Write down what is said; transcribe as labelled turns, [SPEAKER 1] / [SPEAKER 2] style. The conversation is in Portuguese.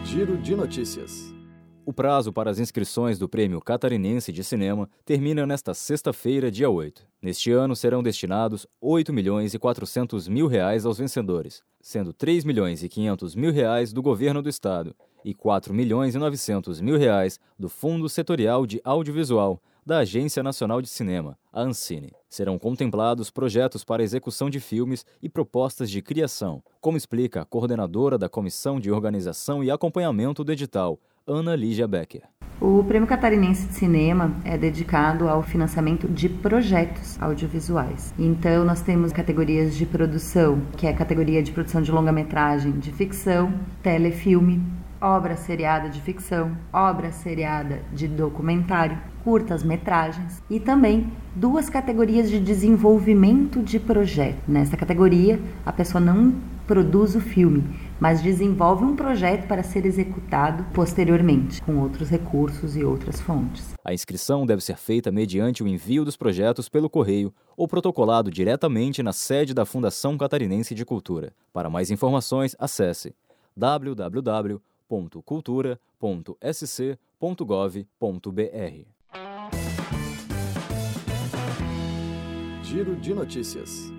[SPEAKER 1] Giro de notícias.
[SPEAKER 2] O prazo para as inscrições do Prêmio Catarinense de Cinema termina nesta sexta-feira, dia 8. Neste ano serão destinados R$ 8.400.000 aos vencedores, sendo R$ 3.500.000 do Governo do Estado e R$ 4.900.000 do Fundo Setorial de Audiovisual da Agência Nacional de Cinema, a Ancine. Serão contemplados projetos para execução de filmes e propostas de criação, como explica a coordenadora da Comissão de Organização e Acompanhamento do Edital, Ana Lígia Becker.
[SPEAKER 3] O Prêmio Catarinense de Cinema é dedicado ao financiamento de projetos audiovisuais. Então, nós temos categorias de produção, que é a categoria de produção de longa-metragem, de ficção, telefilme, obra seriada de ficção, obra seriada de documentário, curtas-metragens e também 2 categorias de desenvolvimento de projeto. Nessa categoria, a pessoa não produz o filme, mas desenvolve um projeto para ser executado posteriormente, com outros recursos e outras fontes.
[SPEAKER 2] A inscrição deve ser feita mediante o envio dos projetos pelo correio ou protocolado diretamente na sede da Fundação Catarinense de Cultura. Para mais informações, acesse www.cultura.sc.gov.br.
[SPEAKER 1] Giro de notícias.